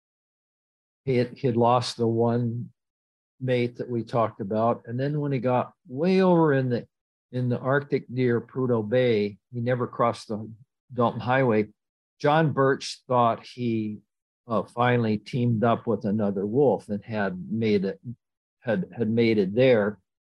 He had, he had lost the one mate that we talked about. And then when he got way over in the in the Arctic near Prudhoe Bay, he never crossed the Dalton Highway. John Birch thought he uh, finally teamed up with another wolf and had made it had had made it there.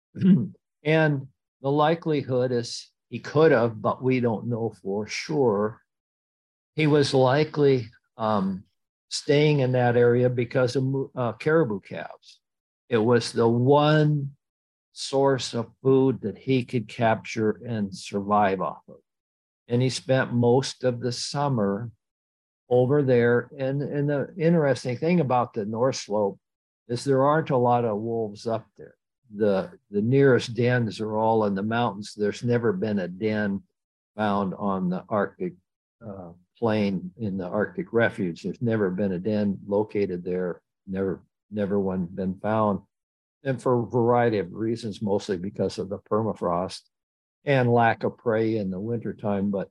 And the likelihood is he could have, but we don't know for sure. He was likely um, staying in that area because of uh, caribou calves. It was the one source of food that he could capture and survive off of. And he spent most of the summer over there. And, and the interesting thing about the North Slope is there aren't a lot of wolves up there. The, the nearest dens are all in the mountains. There's never been a den found on the Arctic uh, plain in the Arctic refuge. There's never been a den located there, never, never one been found. And for a variety of reasons, mostly because of the permafrost and lack of prey in the wintertime. But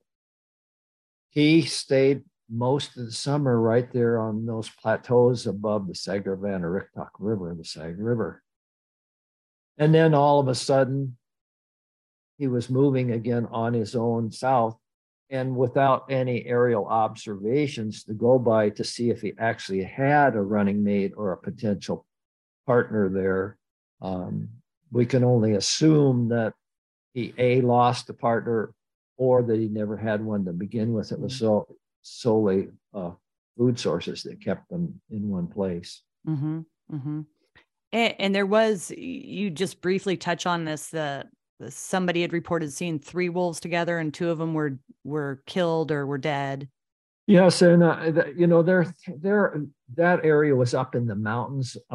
he stayed most of the summer right there on those plateaus above the Sagar-Van-Arichtok River, the Sag River. And then all of a sudden, he was moving again on his own south, and without any aerial observations to go by to see if he actually had a running mate or a potential partner there. Um, we can only assume that he A, lost a partner, or that he never had one to begin with. It was so solely uh, food sources that kept them in one place. Mm-hmm, mm-hmm. And, and there was, you just briefly touch on this, the, the somebody had reported seeing three wolves together and two of them were were killed or were dead. Yes, and uh, you know, there, there, that area was up in the mountains, uh,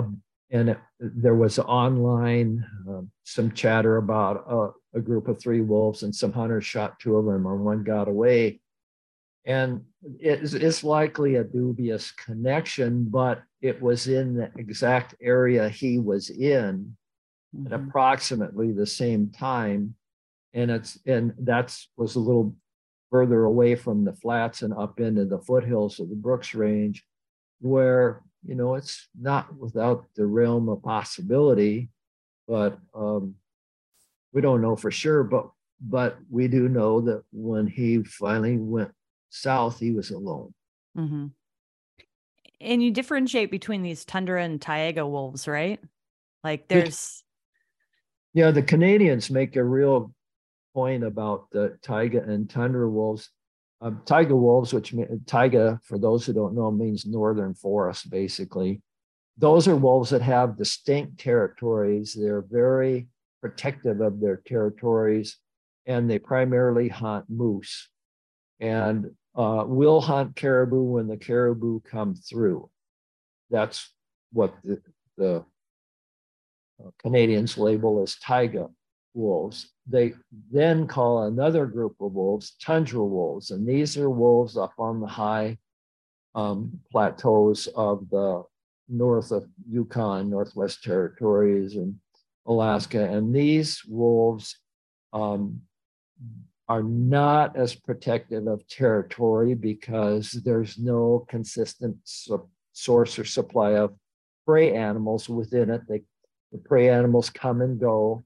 and it, there was online uh, some chatter about a, a group of three wolves, and some hunters shot two of them, and one got away. And it's, it's likely a dubious connection, but it was in the exact area he was in mm-hmm. at approximately the same time. And it's and that's was a little further away from the flats and up into the foothills of the Brooks Range, where, you know, it's not without the realm of possibility, but um, we don't know for sure. But but we do know that when he finally went south, he was alone. Mm-hmm. And you differentiate between these tundra and taiga wolves, right? Like there's... Yeah, the Canadians make a real point about the taiga and tundra wolves. Um, taiga wolves, which taiga, for those who don't know, means northern forest, basically. Those are wolves that have distinct territories. They're very protective of their territories, and they primarily hunt moose. And uh, will hunt caribou when the caribou come through. That's what the, the uh, Canadians label as taiga wolves. They then call another group of wolves tundra wolves, and these are wolves up on the high um, plateaus of the north of Yukon, Northwest Territories, and Alaska. And these wolves um, are not as protective of territory because there's no consistent su- source or supply of prey animals within it. They, the prey animals come and go.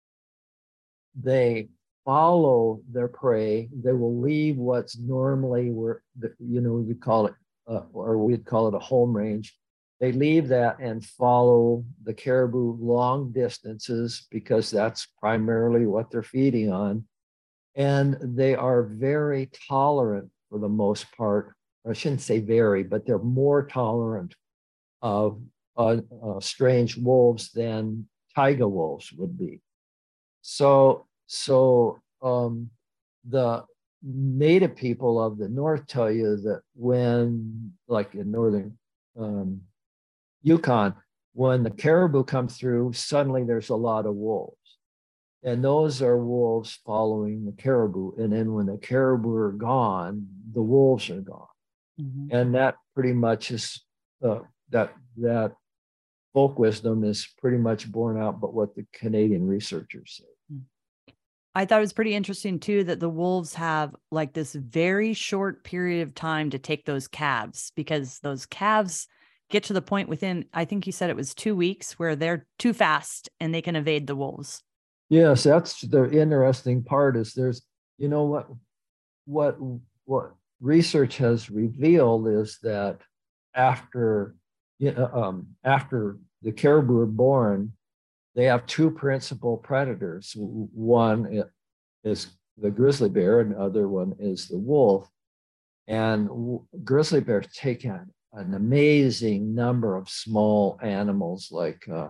They follow their prey. They will leave what's normally where, you know, you call it, uh, or we'd call it a home range. They leave that and follow the caribou long distances because that's primarily what they're feeding on. And they are very tolerant for the most part. I shouldn't say very, but they're more tolerant of uh, uh, strange wolves than taiga wolves would be. So, so um, the native people of the north tell you that when, like in northern um, Yukon, when the caribou come through, suddenly there's a lot of wolves. And those are wolves following the caribou. And then when the caribou are gone, the wolves are gone. Mm-hmm. And that pretty much is, uh, that, that folk wisdom is pretty much borne out by what the Canadian researchers say. I thought it was pretty interesting too, that the wolves have like this very short period of time to take those calves, because those calves get to the point within, I think you said it was two weeks where they're too fast and they can evade the wolves. Yes, that's the interesting part is there's, you know, what, what, what research has revealed is that after, you know, um, after the caribou are born, they have two principal predators. One is the grizzly bear, and the other one is the wolf. And grizzly bears take an, an amazing number of small animals like uh,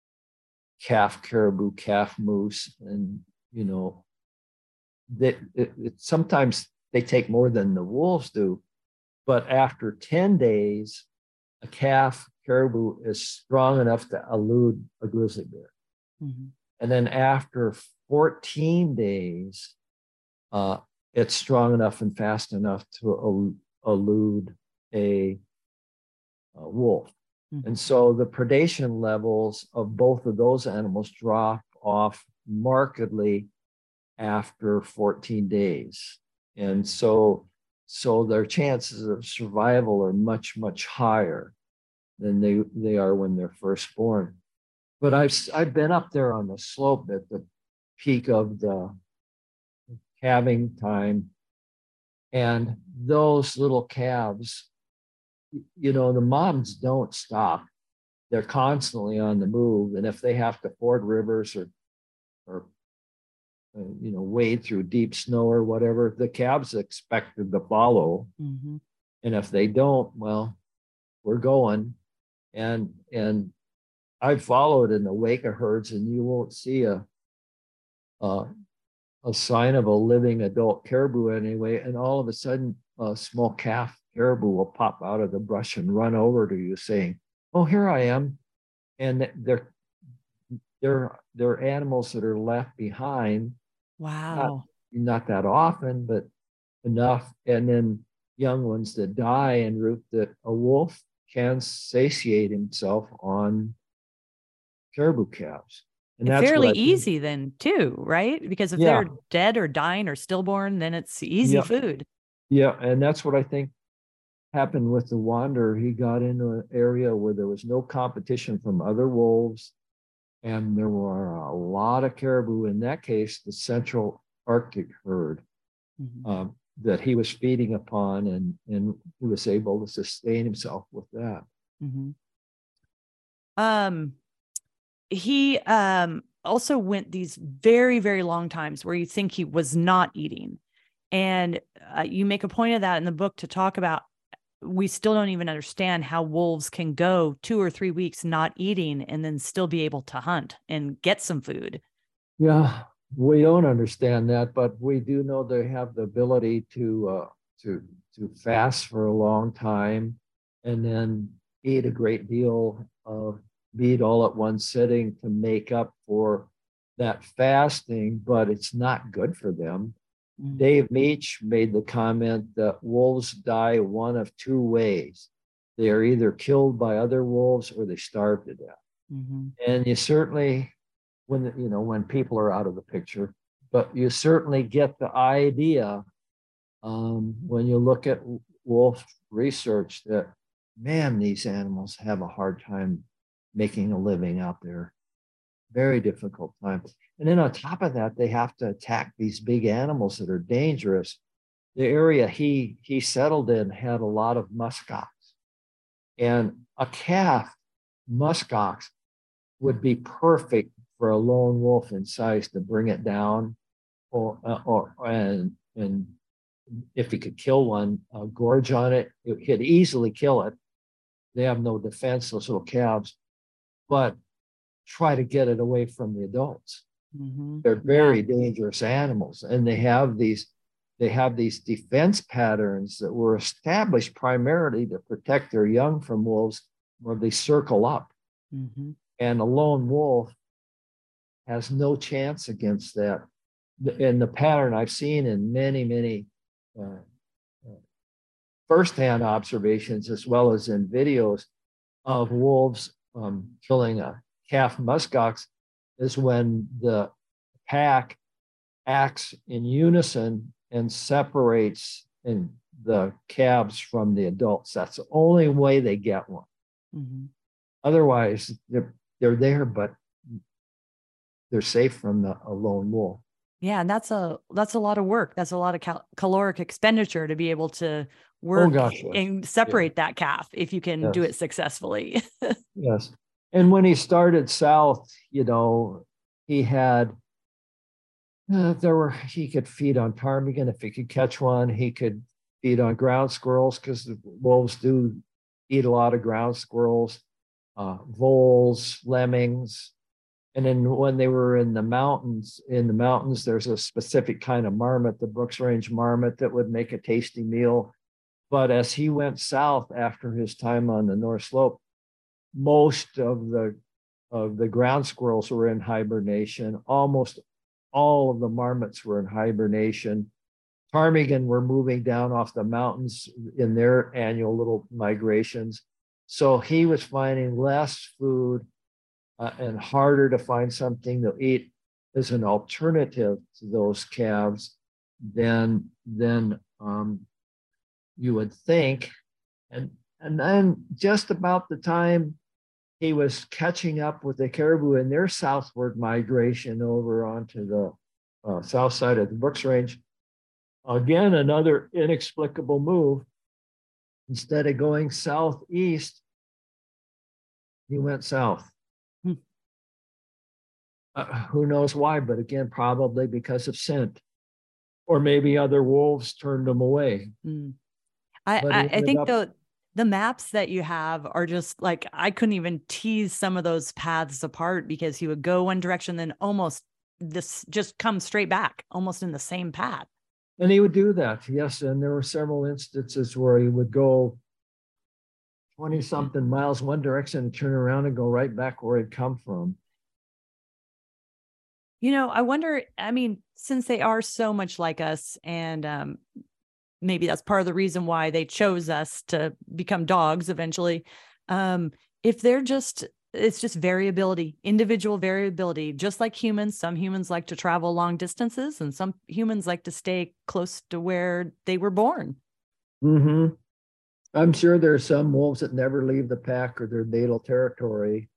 calf caribou, calf moose, and, you know, that it, it, sometimes they take more than the wolves do. But after ten days, a calf caribou is strong enough to elude a grizzly bear. Mm-hmm. And then after fourteen days, uh, it's strong enough and fast enough to el- elude a, a wolf. Mm-hmm. And so the predation levels of both of those animals drop off markedly after fourteen days. And so, so their chances of survival are much, much higher than they, they are when they're first born. But I've, I've been up there on the slope at the peak of the calving time, and those little calves, you know, the moms don't stop. They're constantly on the move. And if they have to ford rivers or, or uh, you know, wade through deep snow or whatever, the calves expected to follow. Mm-hmm. And if they don't, well, we're going. And, and I've followed in the wake of herds, and you won't see a, a, a sign of a living adult caribou anyway. And all of a sudden, a small calf caribou will pop out of the brush and run over to you saying, "Oh, here I am." and they're they're they're animals that are left behind. Wow. Not, not that often, but enough. And then young ones that die en route, that a wolf can satiate himself on caribou calves. And that's fairly what I easy think. then too, right? Because if Yeah. they're dead or dying or stillborn, then it's easy Yeah. food. Yeah, and that's what I think happened with the Wanderer. He got into an area where there was no competition from other wolves, and there were a lot of caribou. In that case, the Central Arctic herd Mhm. um, that he was feeding upon, and and he was able to sustain himself with that. Mhm. Um, he um also went these very, very long times where you think he was not eating. And uh, you make a point of that in the book to talk about, we still don't even understand how wolves can go two or three weeks not eating and then still be able to hunt and get some food. Yeah, we don't understand that, but we do know they have the ability to uh, to to fast for a long time, and then eat a great deal of meat all at one sitting to make up for that fasting. But it's not good for them. Mm. Dave Meach made the comment that wolves die one of two ways. They are either killed by other wolves or they starve to death. Mm-hmm. And you certainly, when you know when people are out of the picture, but you certainly get the idea um, when you look at wolf research that, man, these animals have a hard time making a living out there. Very difficult time. And then on top of that, they have to attack these big animals that are dangerous. The area he he settled in had a lot of muskox, and a calf muskox would be perfect for a lone wolf in size to bring it down, or or and and if he could kill one, uh, gorge on it, it could easily kill it. They have no defense, those little calves, but try to get it away from the adults. Mm-hmm. They're very Yeah. dangerous animals, and they have these they have these defense patterns that were established primarily to protect their young from wolves, where they circle up. Mm-hmm. And a lone wolf has no chance against that. And the pattern I've seen in many, many uh, firsthand observations, as well as in videos of wolves um, killing a calf muskox, is when the pack acts in unison and separates in the calves from the adults. That's the only way they get one. Mm-hmm. Otherwise, they're they're there, but they're safe from the, a lone wolf. Yeah, and that's a that's a lot of work. That's a lot of cal- caloric expenditure to be able to work oh gosh, yes. and separate yeah. that calf if you can yes. do it successfully. Yes. And when he started south, you know, he had uh, there were he could feed on ptarmigan if he could catch one. He could feed on ground squirrels because the wolves do eat a lot of ground squirrels, uh, voles, lemmings. And then when they were in the mountains, in the mountains, there's a specific kind of marmot, the Brooks Range marmot, that would make a tasty meal. But as he went south after his time on the North Slope, most of the of the ground squirrels were in hibernation. Almost all of the marmots were in hibernation. Ptarmigan were moving down off the mountains in their annual little migrations. So he was finding less food uh, and harder to find something to eat as an alternative to those calves than, than um, you would think. And, and then just about the time he was catching up with the caribou in their southward migration over onto the uh, south side of the Brooks Range, again, another inexplicable move. Instead of going southeast, he went south. Hmm. Uh, who knows why, but again, probably because of scent. Or maybe other wolves turned him away. Mm. I, But I, he I think up- the the maps that you have are just like, I couldn't even tease some of those paths apart, because he would go one direction, then almost this just come straight back, almost in the same path. And he would do that, yes. And there were several instances where he would go twenty something miles one direction and turn around and go right back where it come from. You know, I wonder, I mean, since they are so much like us, and um, maybe that's part of the reason why they chose us to become dogs eventually. Um, if they're just, it's just variability, individual variability, just like humans. Some humans like to travel long distances, and some humans like to stay close to where they were born. Mm-hmm. I'm sure there's some wolves that never leave the pack or their natal territory.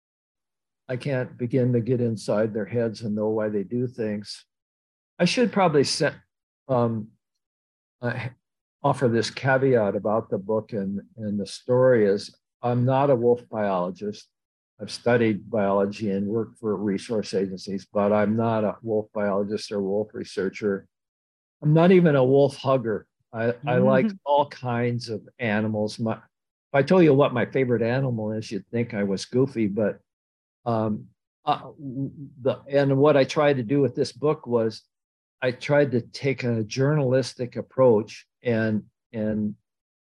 I can't begin to get inside their heads and know why they do things. I should probably set, um, uh, offer this caveat about the book and, and the story is I'm not a wolf biologist. I've studied biology and worked for resource agencies, but I'm not a wolf biologist or wolf researcher. I'm not even a wolf hugger. I, mm-hmm. I like all kinds of animals. My, if I told you what my favorite animal is, you'd think I was goofy, but um, uh, the and what I tried to do with this book was I tried to take a journalistic approach and and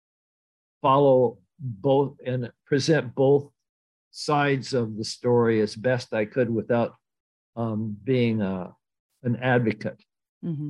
follow both and present both sides of the story as best I could without um, being a, an advocate. Mm-hmm.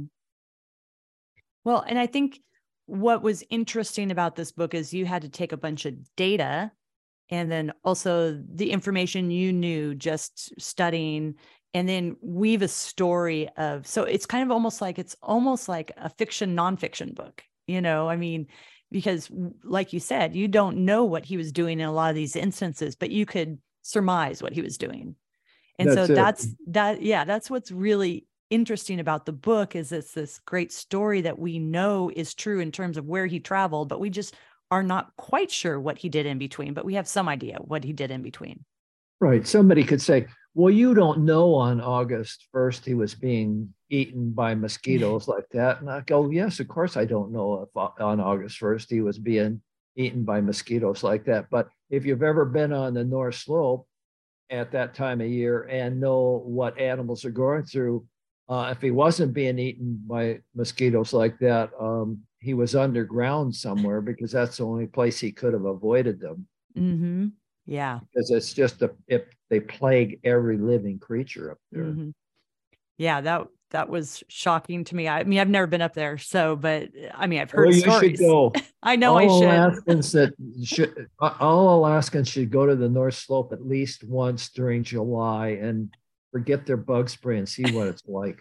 Well, and I think what was interesting about this book is you had to take a bunch of data and then also the information you knew just studying and then weave a story of, so it's kind of almost like, it's almost like a fiction, nonfiction book, you know, I mean, because like you said, you don't know what he was doing in a lot of these instances, but you could surmise what he was doing. And that's so that's it. that, yeah, that's what's really interesting about the book is it's this great story that we know is true in terms of where he traveled, but we just are not quite sure what he did in between, but we have some idea what he did in between. Right. Somebody could say, well, you don't know on August first he was being eaten by mosquitoes like that. And I go, yes, of course I don't know if on August first he was being eaten by mosquitoes like that. But if you've ever been on the North Slope at that time of year and know what animals are going through, uh, if he wasn't being eaten by mosquitoes like that, um, he was underground somewhere because that's the only place he could have avoided them. Mm-hmm. Yeah. Because it's just a, if they plague every living creature up there. Mm-hmm. Yeah, that that was shocking to me. I mean, I've never been up there, so, but I mean, I've heard well, you stories. Should go. I know all I should. Alaskans that should, all Alaskans should go to the North Slope at least once during July and forget their bug spray and see what it's like.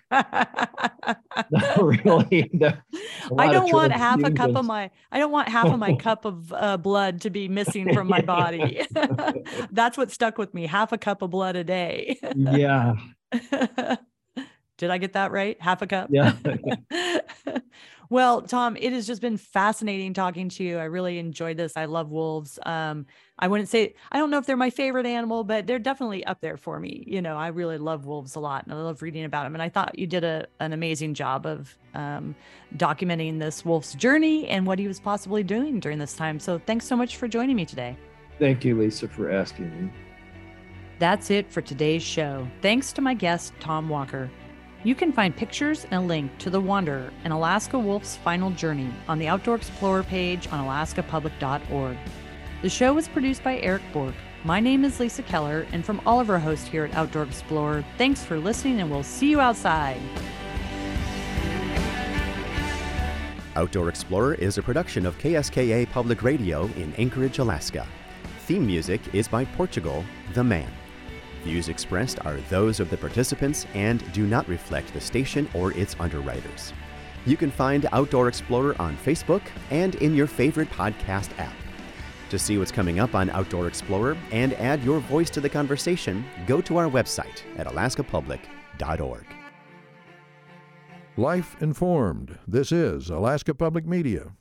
Not really. The, I don't want half a cup of my, I don't want half of my cup of uh, blood to be missing from my body. That's what stuck with me. Half a cup of blood a day. Yeah. Did I get that right? Half a cup? Yeah. Well, Tom, it has just been fascinating talking to you. I really enjoyed this. I love wolves. Um, I wouldn't say, I don't know if they're my favorite animal, but they're definitely up there for me. You know, I really love wolves a lot and I love reading about them. And I thought you did a, an amazing job of um, documenting this wolf's journey and what he was possibly doing during this time. So thanks so much for joining me today. Thank you, Lisa, for asking me. That's it for today's show. Thanks to my guest, Tom Walker. You can find pictures and a link to The Wanderer and Alaska Wolf's final journey on the Outdoor Explorer page on alaska public dot org. The show was produced by Eric Bork. My name is Lisa Keller, and from all of our hosts here at Outdoor Explorer, thanks for listening, and we'll see you outside. Outdoor Explorer is a production of K S K A Public Radio in Anchorage, Alaska. Theme music is by Portugal, The Man. Views expressed are those of the participants and do not reflect the station or its underwriters. You can find Outdoor Explorer on Facebook and in your favorite podcast app. To see what's coming up on Outdoor Explorer and add your voice to the conversation, go to our website at alaska public dot org. Life informed. This is Alaska Public Media.